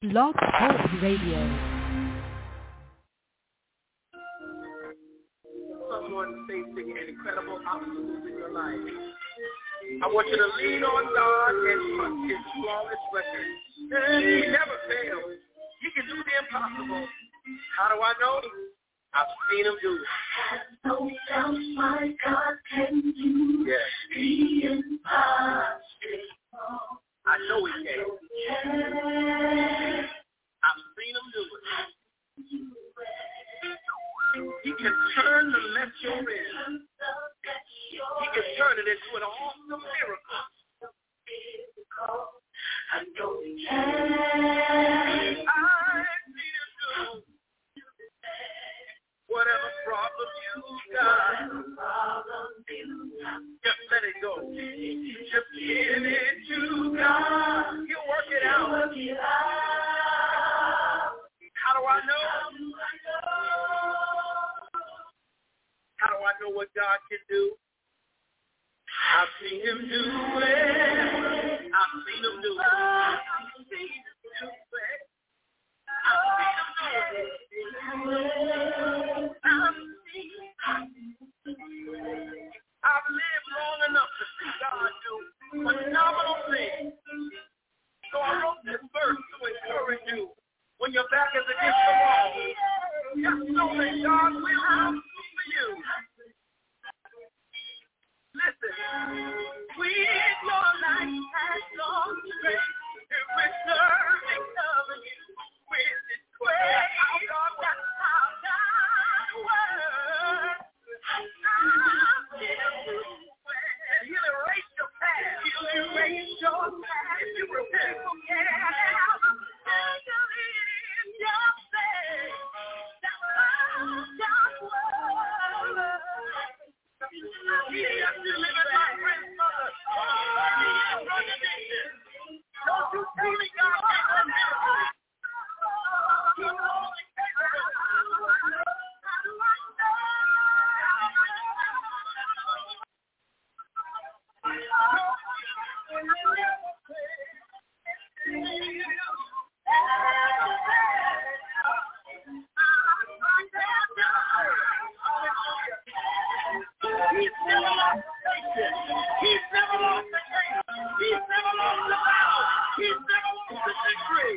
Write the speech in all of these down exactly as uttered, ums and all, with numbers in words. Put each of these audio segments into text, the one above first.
Blog Talk Radio. Someone facing an incredible obstacles in your life. I want you to lean on God and trust His flawless record. He never fails. He can do the impossible. How do I know? I've seen Him do it. No doubt my God can do yes. the impossible. I know He can. I've seen Him do it. He can turn the mess you're in. He can turn it into an awesome miracle. I know He can. I've seen Him do whatever problem you got. Just let it go. Just give it to God. He'll work it out. How do I know? How do I know what God can do? I've seen Him do it. I've seen Him do it. I've seen Him do it. I've seen Him do it. I've lived long enough to see God do phenomenal things. So I wrote this verse to encourage you. When your back is against the wall, just know that God will come for you. Listen, when your life has gone straight, it will serve and cover you with His grace. How God, that's how God works. He'll erase your past. He'll erase your past. If you repent, forget it. Don't you tell me God can't do it. He's never lost the patient. He's never lost the game. He's never lost the battle. He's never lost the victory.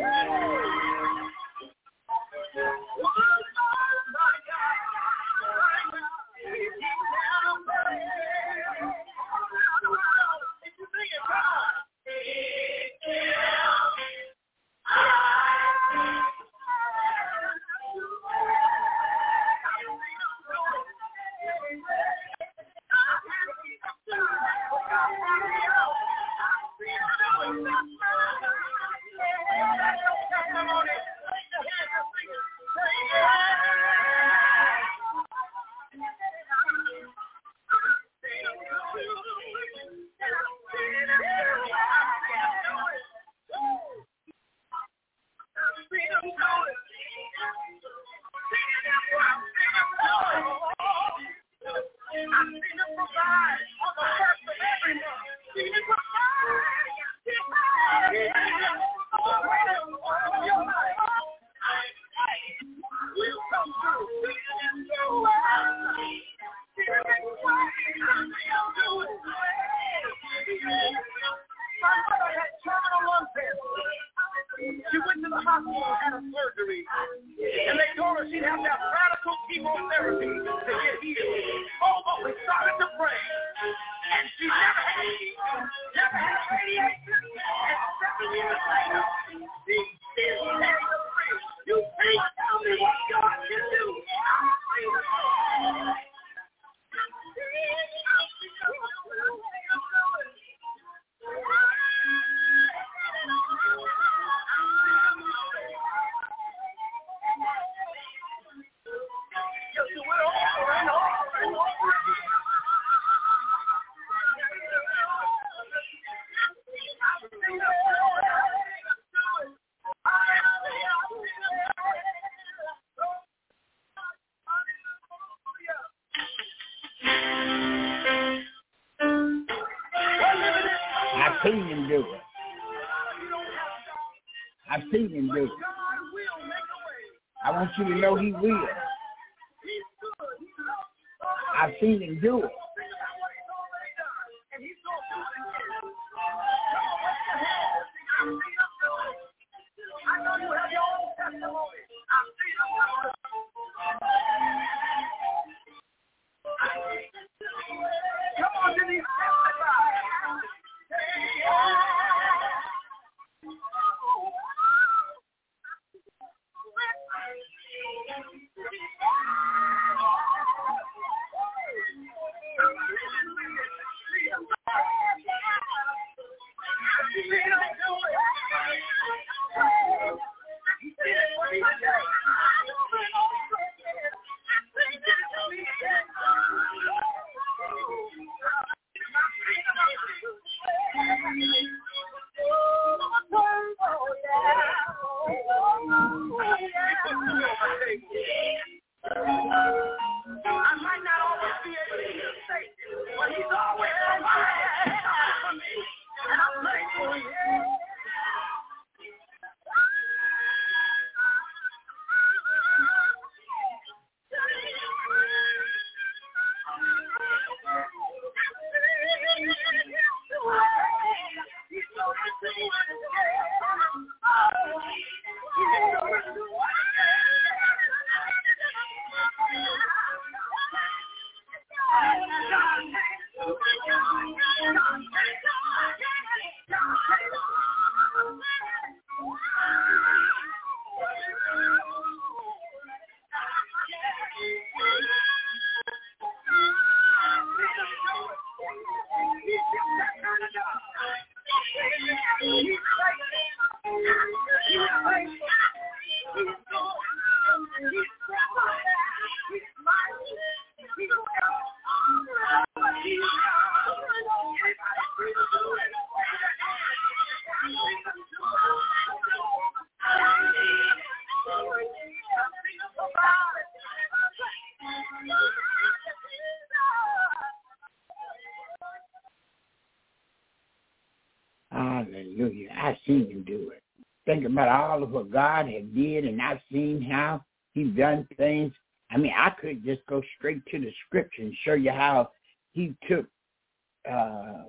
She went to the hospital and had a surgery, and they told her she'd have to have radical chemotherapy to get healed. Oh, but we started to pray, and she never had chemo, never had radiation, and seven years later, she's still cancer-free. You can't tell me what God can do. I've seen Him do it. I've seen him do it. I want you to know he will. I've seen him do it. I know you have your own testimony. I've seen him do it. Come on, did he testify? I might not always be able to hear say it, but he's always provided for me, and I'm grateful. Hallelujah. I've seen him do it. Think about all of what God had did, and I've seen how he's done things. I mean, I could just go straight to the scripture and show you how he took uh,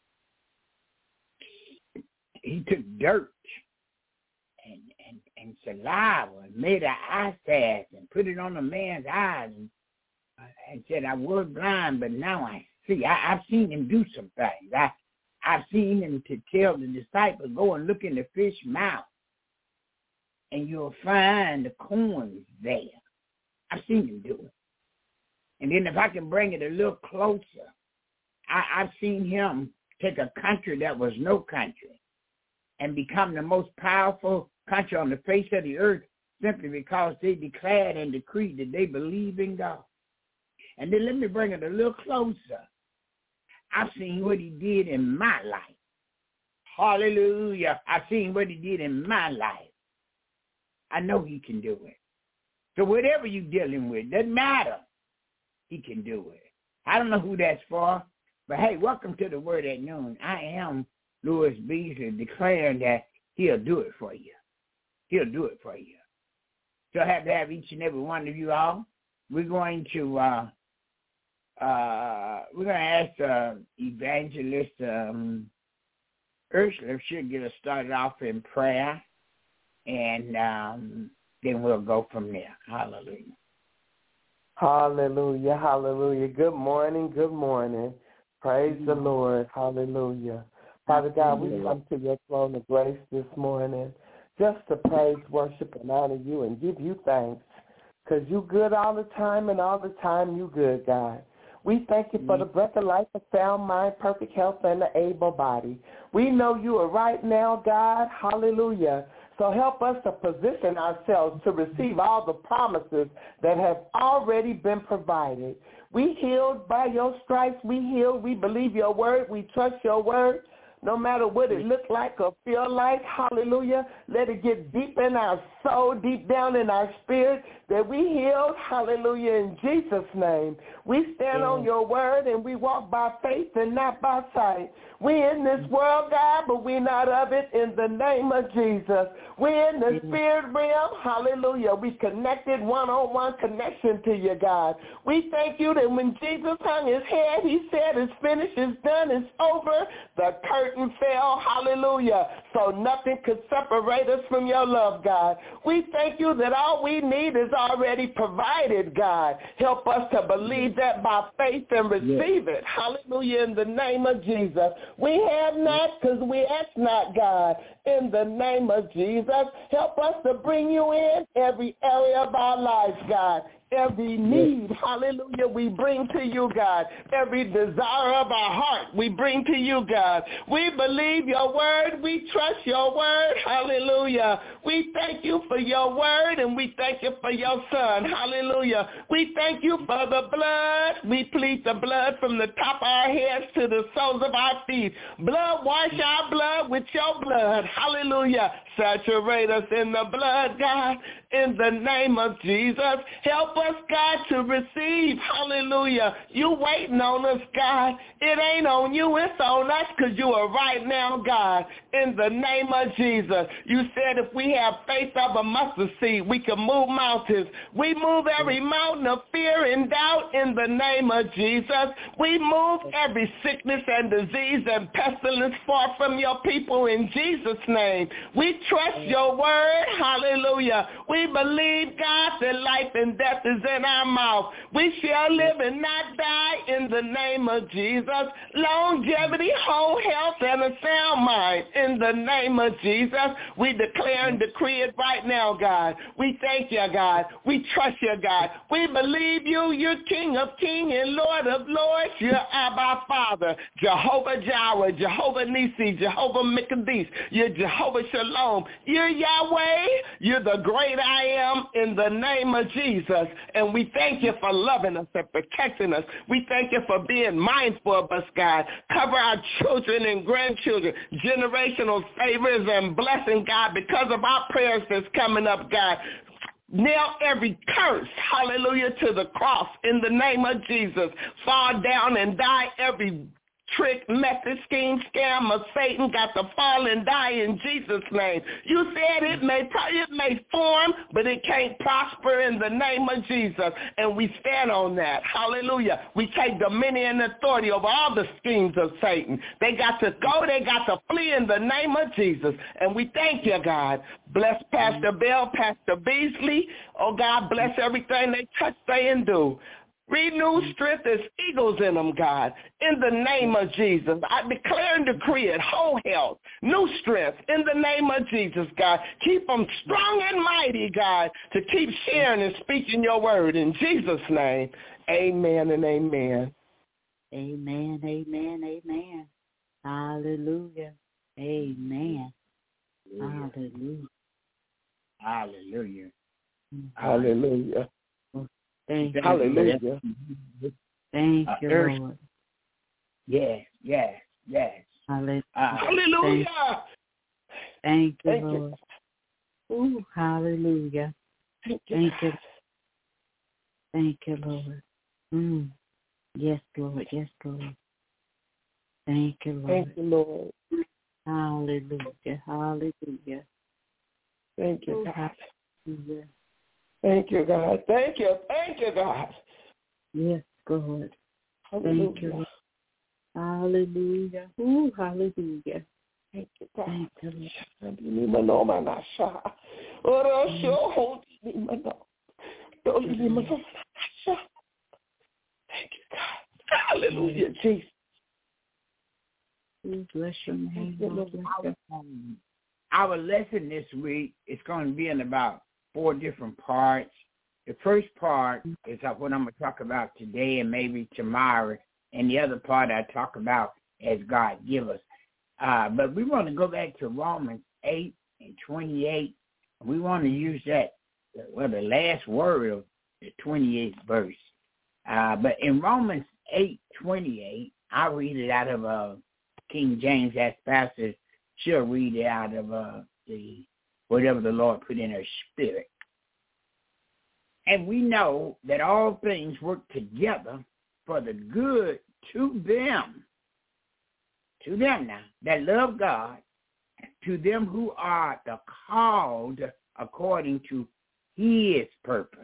he took dirt and, and, and saliva and made an eye patch and put it on a man's eyes and, uh, and said, I was blind, but now I see. I, I've seen him do some things. I, I've seen him to tell the disciples, go and look in the fish mouth, and you'll find the corns there. I've seen him do it. And then if I can bring it a little closer, I, I've seen him take a country that was no country and become the most powerful country on the face of the earth simply because they declared and decreed that they believe in God. And then let me bring it a little closer. I've seen what he did in my life. Hallelujah. I've seen what he did in my life. I know he can do it. So whatever you're dealing with, doesn't matter. He can do it. I don't know who that's for, but hey, welcome to the Word at Noon. I am Louis Beasley declaring that he'll do it for you. He'll do it for you. So I have to have each and every one of you all. We're going to uh, uh, we're going to ask uh, Evangelist um, Ursula if she'll get us started off in prayer, and um, then we'll go from there. Hallelujah. Hallelujah, hallelujah. Good morning, good morning. Praise mm-hmm. the Lord. Hallelujah. Father God, we come to your throne of grace this morning just to praise, worship, and honor you and give you thanks because you good all the time and all the time you good, God. We thank you for the breath of life, a sound mind, perfect health, and an able body. We know you are right now, God. Hallelujah. So help us to position ourselves to receive all the promises that have already been provided. We healed by your stripes. We healed. We believe your word. We trust your word. no matter what it look like or feel like, hallelujah. Let it get deep in our soul, deep down in our spirit, that we healed, hallelujah, in Jesus' name. We stand on your word and we walk by faith and not by sight. We in this world, God, but we not of it in the name of Jesus. We in the spirit realm, hallelujah. We connected one-on-one connection to you, God. We thank you that when Jesus hung his head, he said, it's finished, it's done, it's over. The curtain fell, hallelujah. So nothing could separate us from your love, God. We thank you that all we need is already provided, God. Help us to believe that by faith and receive it. Hallelujah, in the name of Jesus. We have not because we ask not, God. In the name of Jesus, help us to bring you in every area of our lives, God. Every need, hallelujah, we bring to you, God. Every desire of our heart, we bring to you, God. We believe your word. We trust your word. Hallelujah. We thank you for your word, and we thank you for your son. Hallelujah. We thank you for the blood. We plead the blood from the top of our heads to the soles of our feet. Blood, wash our blood with your blood. Hallelujah. Saturate us in the blood, God, in the name of Jesus. Help us, God, to receive. Hallelujah. You waiting on us, God. It ain't on you. It's on us because you are right now, God, in the name of Jesus. You said if we have faith of a mustard seed, we can move mountains. We move every mountain of fear and doubt in the name of Jesus. We move every sickness and disease and pestilence far from your people in Jesus' name. We trust your word. Hallelujah. We believe, God, that life and death is in our mouth. We shall live and not die in the name of Jesus. Longevity, whole health, and a sound mind in the name of Jesus. We declare and decree it right now, God. We thank you, God. We trust you, God. We believe you. You're King of kings and Lord of lords. You're Abba Father, Jehovah Jireh, Jehovah Nisi, Jehovah Mikadesh. You're Jehovah Shalom. You're Yahweh. You're the great I am in the name of Jesus. And we thank you for loving us and protecting us. We thank you for being mindful of us, God. Cover our children and grandchildren, generational favors and blessing, God, because of our prayers that's coming up, God. Nail every curse, hallelujah, to the cross in the name of Jesus. Fall down and die every trick, method, scheme, scam of Satan got to fall and die in Jesus' name. You said it may it may form, but it can't prosper in the name of Jesus. And we stand on that. Hallelujah. We take dominion and authority over all the schemes of Satan. They got to go. They got to flee in the name of Jesus. And we thank you, God. Bless Pastor Bell, Pastor Beasley. Oh, God, bless everything they touch, say, and do. Renew strength as eagles in them, God, in the name of Jesus. I declare and decree it, whole health, new strength, in the name of Jesus, God. Keep them strong and mighty, God, to keep sharing and speaking your word. In Jesus' name, amen and amen. Amen, amen, amen. Hallelujah. Amen. Hallelujah. Hallelujah. Hallelujah. Thank you. Hallelujah. Thank Uh, you, earth. Lord. Yes, yes, yes. Hallelujah. Uh, Hallelujah. Thank you, Thank Lord. you. Ooh, hallelujah. Thank you. Thank you. Thank you, Lord. Mm. Yes, Lord. Yes, Lord. Thank you, Lord. Thank you, Lord. Hallelujah. Hallelujah. Thank you, Ooh, God. hallelujah. Thank you, God. Thank you. Thank you, God. Yes, God. Hallelujah. Thank you, Lord. Hallelujah. Ooh, hallelujah. Thank you, God. Thank you, Lord. Thank you, God. Hallelujah, Jesus. Ooh, bless your name, Lord. Bless your name. Our lesson this week is going to be in about four different parts. The first part is what I'm going to talk about today and maybe tomorrow, and the other part I talk about as God give us. Uh, but we want to go back to Romans eight and twenty-eight. We want to use that, well, the last word of the twenty-eighth verse. Uh, but in Romans eight twenty-eight, I read it out of uh, King James, as Pastor, she'll read it out of uh, the whatever the Lord put in her spirit. And we know that all things work together for the good to them, to them now, that love God, to them who are the called according to his purpose.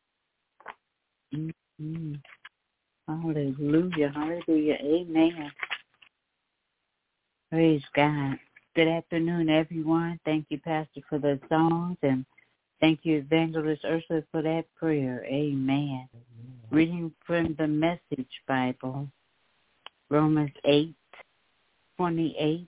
Mm-hmm. Hallelujah, hallelujah, amen. Praise God. Good afternoon, everyone. Thank you, Pastor, for the songs, and thank you, Evangelist Ursula, for that prayer. Amen. Mm-hmm. Reading from the Message Bible, Romans eight twenty-eight.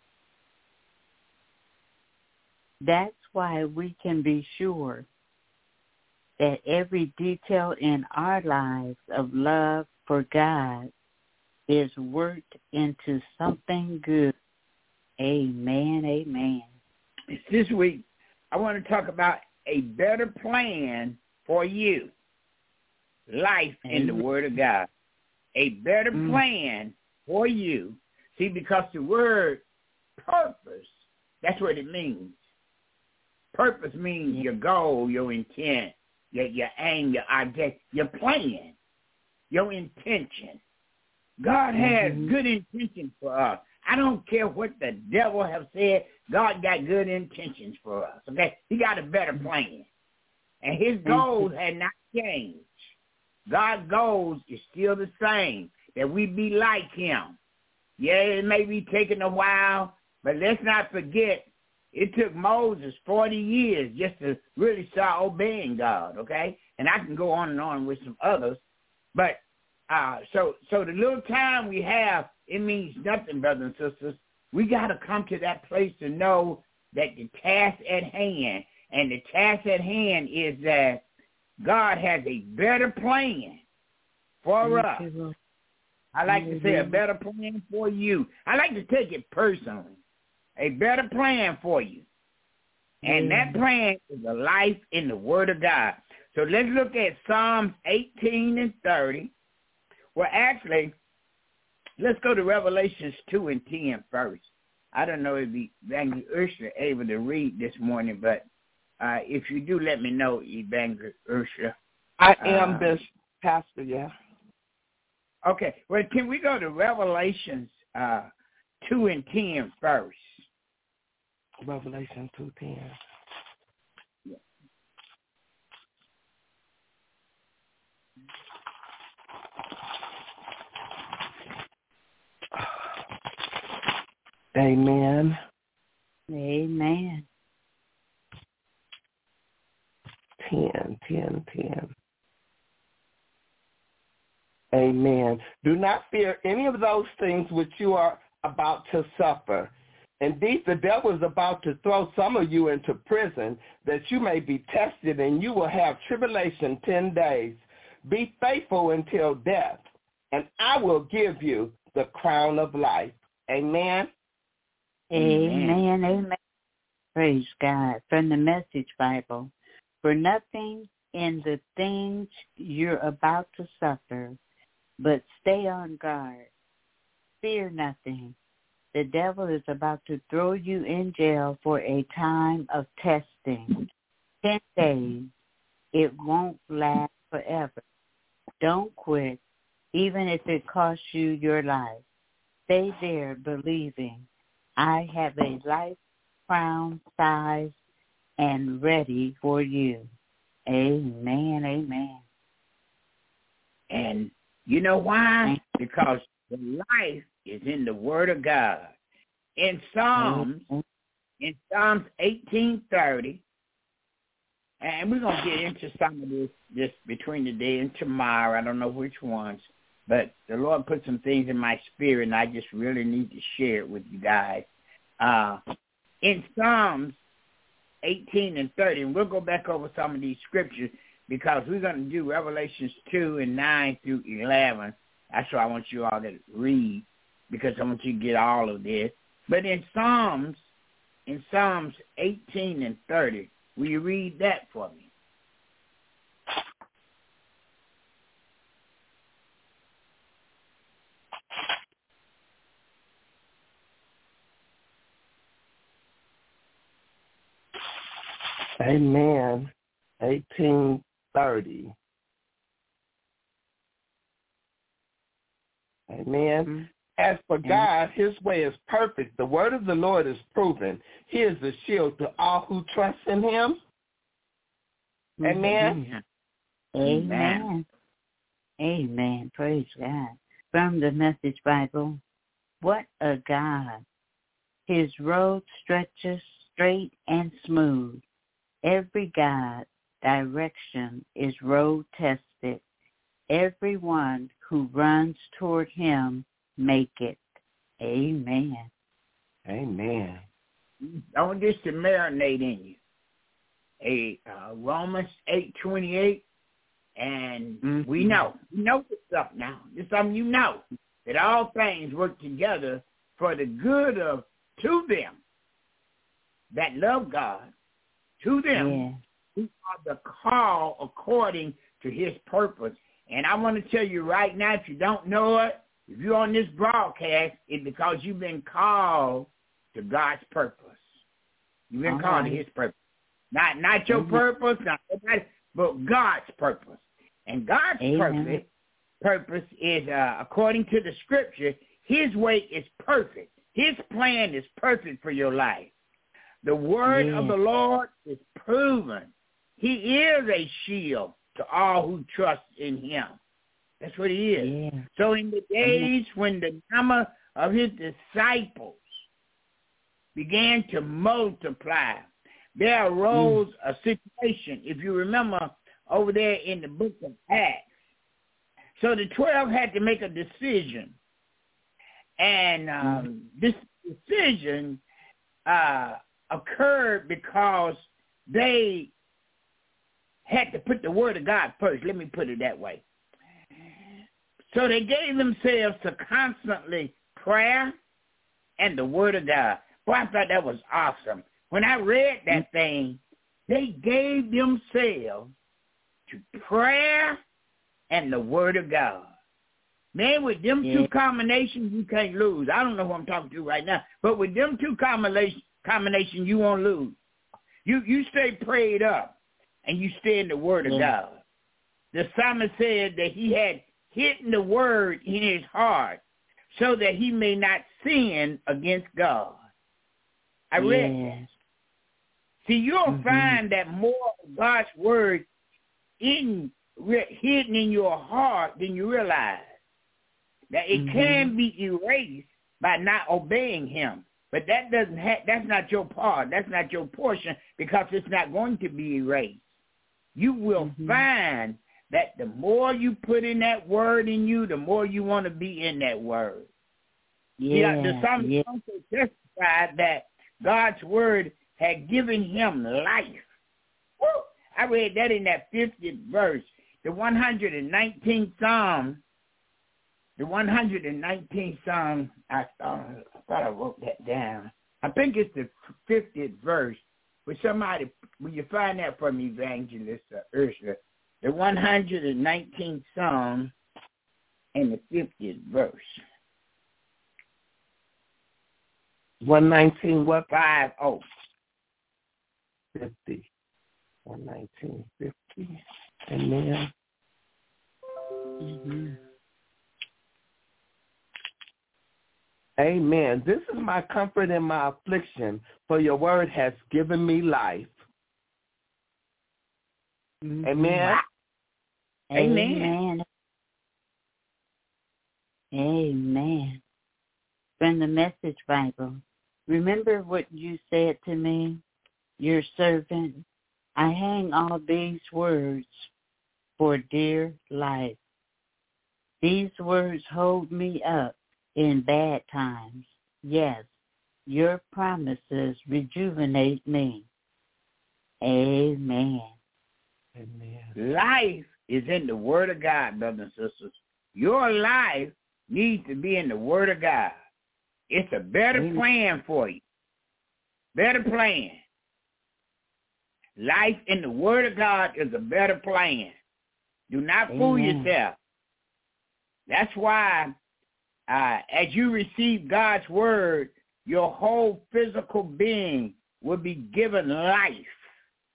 That's why we can be sure that every detail in our lives of love for God is worked into something good. Amen, amen. This week, I want to talk about a better plan for you. Life amen. In the Word of God. A better mm. plan for you. See, because the word purpose, that's what it means. Purpose means your goal, your intent, your, your aim, your object, your plan, your intention. God has mm-hmm. good intentions for us. I don't care what the devil have said. God got good intentions for us, okay? He got a better plan. And his goals had not changed. God's goals is still the same, that we be like him. Yeah, it may be taking a while, but let's not forget, it took Moses forty years just to really start obeying God, okay? And I can go on and on with some others. But uh, so so the little time we have, it means nothing, brothers and sisters. We got to come to that place to know that the task at hand, and the task at hand is that God has a better plan for us. I like to say a better plan for you. I like to take it personally. A better plan for you. And that plan is a life in the Word of God. So let's look at Psalms eighteen and thirty. Well, actually, let's go to Revelations two and ten first. I don't know if Evangelist Ursula is able to read this morning, but uh, if you do, let me know, Evangelist Ursula. I am, uh, Bishop Pastor, yeah. Okay. Well, can we go to Revelations uh, two and ten first? Revelation two ten. Yeah. Amen. Amen. Ten, ten, ten. Amen. Do not fear any of those things which you are about to suffer. Indeed, the devil is about to throw some of you into prison that you may be tested, and you will have tribulation ten days. Be faithful until death, and I will give you the crown of life. Amen. Amen. Amen. Praise God. From the Message Bible. For nothing in the things you're about to suffer, but stay on guard. Fear nothing. The devil is about to throw you in jail for a time of testing. Ten days. It won't last forever. Don't quit, even if it costs you your life. Stay there believing. I have a life crown size and ready for you. Amen, amen. And you know why? Because the life is in the Word of God. In Psalms, mm-hmm. in Psalms eighteen thirty, and we're going to get into some of this, this between today and tomorrow. I don't know which ones, but the Lord put some things in my spirit, and I just really need to share it with you guys. Uh, in Psalms eighteen and thirty, and we'll go back over some of these scriptures because we're going to do Revelations two and nine through eleven. That's what I want you all to read because I want you to get all of this. But in Psalms, in Psalms eighteen and thirty, will you read that for me? Amen. eighteen thirty. Amen. Mm-hmm. As for God, his way is perfect. The word of the Lord is proven. He is a shield to all who trust in him. Amen. Amen. Amen. Amen. Praise God. From the Message Bible, what a God. His road stretches straight and smooth. Every God direction is road tested. Everyone who runs toward him make it. Amen. Amen. I want this to marinate in you. A uh, Romans eight twenty-eight, and mm-hmm. we know, we know this stuff now. This something you know, that all things work together for the good of to them that love God, to them yeah. who are the call according to his purpose. And I want to tell you right now, if you don't know it, if you're on this broadcast, it's because you've been called to God's purpose. You've been All called right. to his purpose. Not not your mm-hmm. purpose, not everybody, but God's purpose. And God's purpose, purpose is, uh, according to the scripture, his way is perfect. His plan is perfect for your life. The word yeah. of the Lord is proven. He is a shield to all who trust in him. That's what he is. Yeah. So in the days yeah. when the number of his disciples began to multiply, there arose mm. a situation, if you remember, over there in the book of Acts. So the twelve had to make a decision. And um, mm. this decision uh, occurred because they had to put the word of God first. Let me put it that way. So they gave themselves to constantly prayer and the word of God. Boy, I thought that was awesome. When I read that thing, they gave themselves to prayer and the word of God. Man, with them yeah. two combinations, you can't lose. I don't know who I'm talking to right now, but with them two combinations, combination, you won't lose. You you stay prayed up, and you stay in the word of yeah. God. The psalmist said that he had hidden the word in his heart so that he may not sin against God. I read yes. that. See, you'll mm-hmm. find that more of God's word in hidden in your heart than you realize. That it mm-hmm. can be erased by not obeying him. But that doesn't ha- that's not your part. That's not your portion, because it's not going to be erased. You will mm-hmm. find that the more you put in that word in you, the more you want to be in that word. Yeah, yeah, the psalmist yeah. also testified that God's word had given him life. Woo! I read that in that fiftieth verse, the one hundred nineteenth Psalm. The one hundred nineteenth Psalm, I thought, I thought I wrote that down. I think it's the fiftieth verse. Will somebody, will you find that for me, Evangelist uh, Ursula? The one hundred nineteenth Psalm and the fiftieth verse. one nineteen what? five oh. fifty. one nineteen fifty. Amen. Mm-hmm. Amen. This is my comfort in my affliction, for your word has given me life. Mm-hmm. Amen. Amen. Amen. From the Message Bible, remember what you said to me, your servant. I hang all these words for dear life. These words hold me up in bad times. Yes, your promises rejuvenate me. Amen. Amen. Life is in the word of God, brothers and sisters. Your life needs to be in the word of God. It's a better Amen. plan for you. Better plan. Life in the word of God is a better plan. Do not Amen. fool yourself. That's why uh, as you receive God's word, your whole physical being will be given life.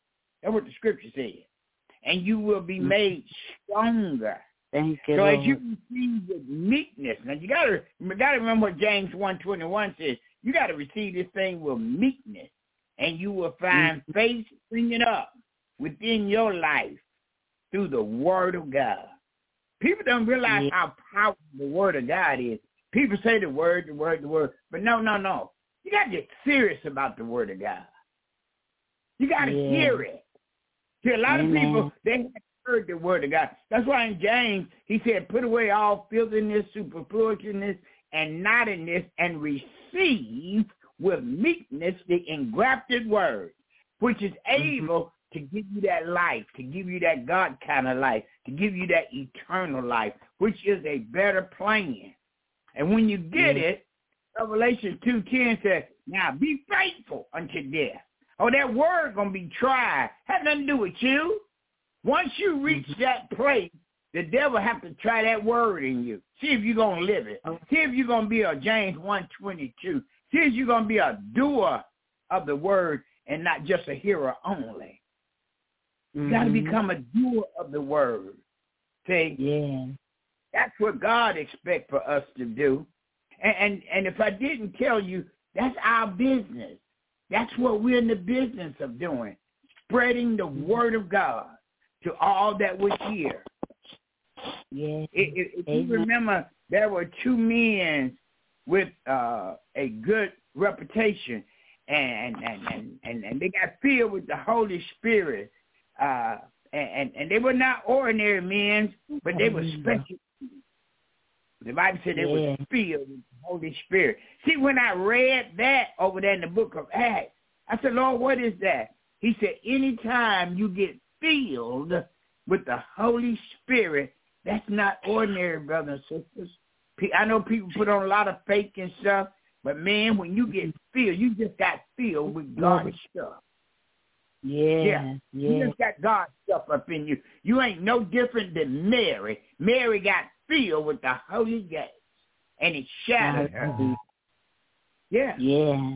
That's what the scripture says. And you will be made stronger. Thank you, So Lord. as you receive with meekness, now you gotta you gotta remember what James one twenty-one says. You gotta receive this thing with meekness, and you will find mm-hmm. faith springing up within your life through the Word of God. People don't realize yeah. how powerful the Word of God is. People say the Word, the Word, the Word, but no, no, no. You gotta get serious about the Word of God. You gotta yeah. hear it. See, a lot Amen. of people they haven't heard the Word of God. That's why in James he said, "Put away all filthiness, superfluousness, and naughtiness, and receive with meekness the engrafted Word, which is able." Mm-hmm. to give you that life, to give you that God kind of life, to give you that eternal life, which is a better plan. And when you get mm-hmm. it, Revelation two ten says, now be faithful unto death. Oh, that word going to be tried. Has nothing to do with you. Once you reach mm-hmm. that place, the devil have to try that word in you. See if you're going to live it. See if you're going to be a James one twenty-two. See if you're going to be a doer of the word and not just a hearer only. You mm-hmm. got to become a doer of the word. See? Yeah. That's what God expects for us to do. And, and and if I didn't tell you, that's our business. That's what we're in the business of doing, spreading the word of God to all that would hear. Yeah. If, if you remember, there were two men with uh, a good reputation, and and, and, and and they got filled with the Holy Spirit. Uh, and, and they were not ordinary men, but they were special. The Bible said they yeah. were filled with the Holy Spirit. See, when I read that over there in the book of Acts, I said, Lord, what is that? He said, anytime you get filled with the Holy Spirit, that's not ordinary, brothers and sisters. I know people put on a lot of fake and stuff, but, man, when you get filled, you just got filled with God's stuff. Yeah, yeah, yeah. You just got God's stuff up in you. You ain't no different than Mary. Mary got filled with the Holy Ghost, and it shattered her. Yeah. Yeah.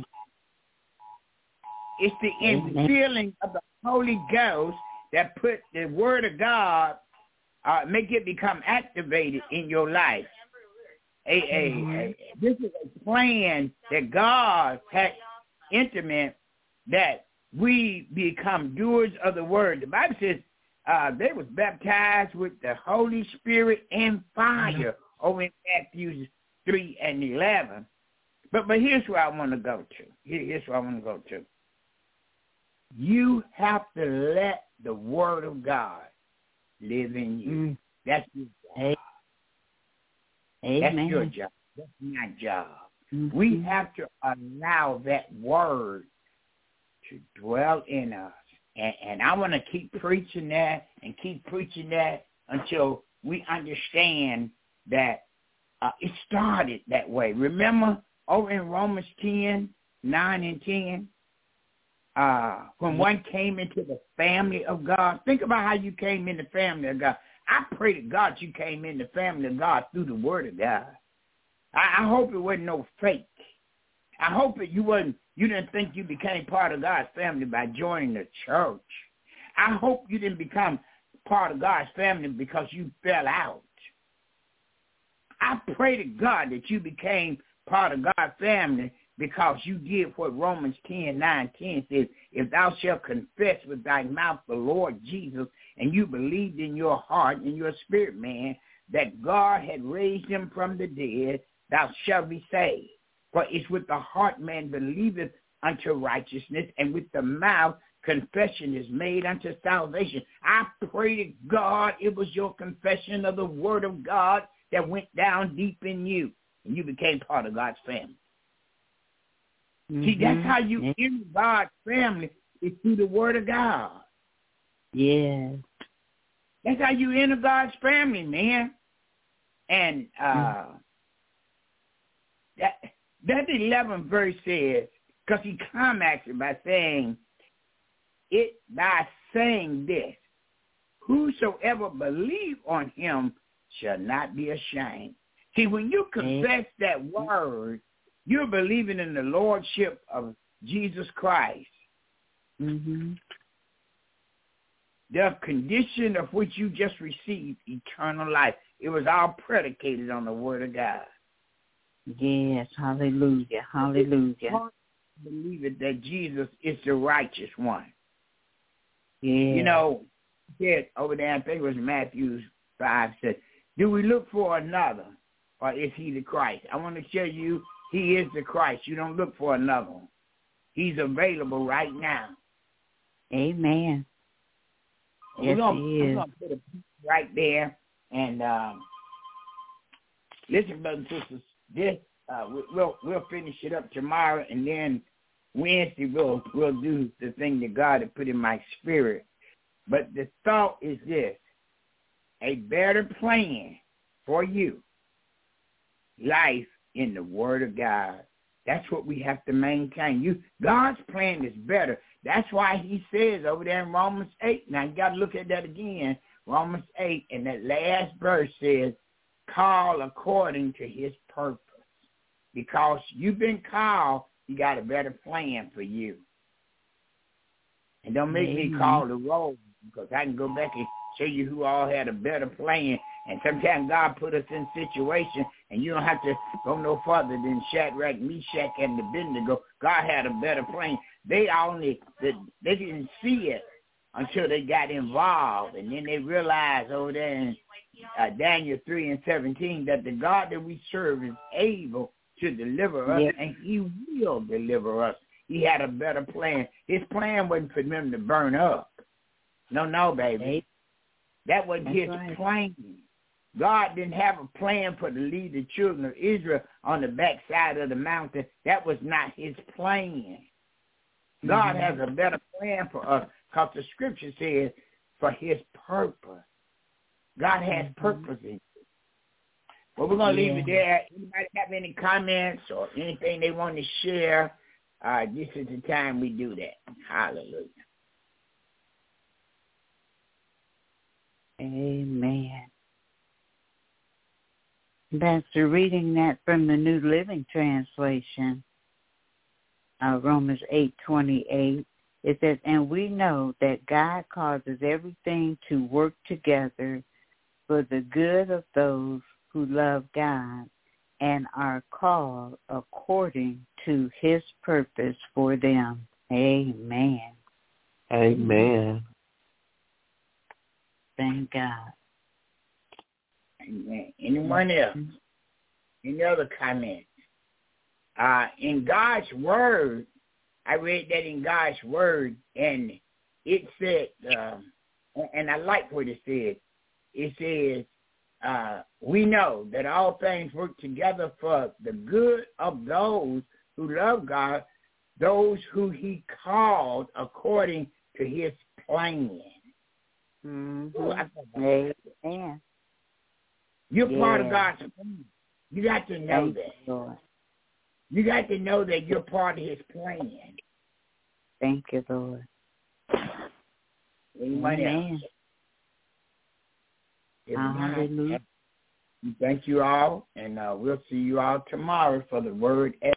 It's the infilling of the Holy Ghost that put the Word of God, uh, make it become activated in your life. A, a, a, this is a plan that God had intimate that we become doers of the word. The Bible says uh, they was baptized with the Holy Spirit and fire over in Matthew three and eleven. But but here's where I want to go to. Here, here's where I want to go to. You have to let the word of God live in you. Mm. That's your job. Amen. That's your job. That's my job. Mm-hmm. We have to allow that word to dwell in us. And, and I want to keep preaching that and keep preaching that until we understand that uh, it started that way. Remember over in Romans ten, nine and ten, uh, when one came into the family of God, think about how you came in the family of God. I pray to God you came in the family of God through the word of God. I, I hope it wasn't no fake. I hope that you wasn't, you didn't think you became part of God's family by joining the church. I hope you didn't become part of God's family because you fell out. I pray to God that you became part of God's family because you did what Romans ten, nine, ten says, if thou shalt confess with thy mouth the Lord Jesus, and you believed in your heart, in your spirit, man, that God had raised him from the dead, thou shalt be saved. For it's with the heart man believeth unto righteousness, and with the mouth confession is made unto salvation. I pray to God it was your confession of the word of God that went down deep in you, and you became part of God's family. Mm-hmm. See, that's how you mm-hmm. enter God's family, is through the word of God. Yeah. That's how you enter God's family, man. And uh, mm-hmm. that that eleventh verse says, because he climaxed by saying, it by saying this, whosoever believe on him shall not be ashamed. See, when you confess mm-hmm. that word, you're believing in the lordship of Jesus Christ. Mm-hmm. the condition of which you just received, eternal life. It was all predicated on the word of God. Yes, hallelujah, hallelujah. Believe it that Jesus is the righteous one. Yeah. You know, said over there, I think it was Matthew five, said, do we look for another, or is he the Christ? I want to tell you, he is the Christ. You don't look for another one. He's available right now. Amen. We're Yes, gonna, he is. We're going to put a piece right there. And um, listen, brothers and sisters, this, uh, we'll, we'll finish it up tomorrow, and then Wednesday we'll, we'll do the thing that God had put in my spirit. But the thought is this: a better plan for you, life in the Word of God. That's what we have to maintain. You, God's plan is better. That's why he says over there in Romans eight, now you got to look at that again, Romans eight, and that last verse says, call according to his purpose. Because you've been called, you got a better plan for you. And don't make Amen. me call the roll, because I can go back and show you who all had a better plan. And sometimes God put us in situations, and you don't have to go no further than Shadrach, Meshach, and Abednego. God had a better plan. They only, they, they didn't see it until they got involved. And then they realized over there in uh, Daniel three and seventeen that the God that we serve is able to deliver us, yes. and he will deliver us. He had a better plan. His plan wasn't for them to burn up. No, no, baby. That wasn't That's his right. plan. God didn't have a plan for to lead the children of Israel on the backside of the mountain. That was not his plan. God mm-hmm. has a better plan for us, because the scripture says for his purpose. God has mm-hmm. purpose in it. Well, we're going to yeah. leave it there. Anybody have any comments or anything they want to share? Uh, this is the time we do that. Hallelujah. Amen. Pastor, reading that from the New Living Translation, uh, Romans eight twenty-eight, it says, and we know that God causes everything to work together for the good of those who love God and are called according to his purpose for them. Amen. Amen. Thank God. Amen. Anyone else? Any other comments? Uh, in God's word, I read that in God's word, and it said, uh, and I like what it said. It says, uh, we know that all things work together for the good of those who love God, those who he called according to his plan. Mm-hmm. Amen. You're yeah. part of God's plan. You got to know Thank that. You, Lord. You got to know that you're part of his plan. Thank you, Lord. Anyone Amen. else? Hallelujah. Thank you all, and uh, we'll see you all tomorrow for the word.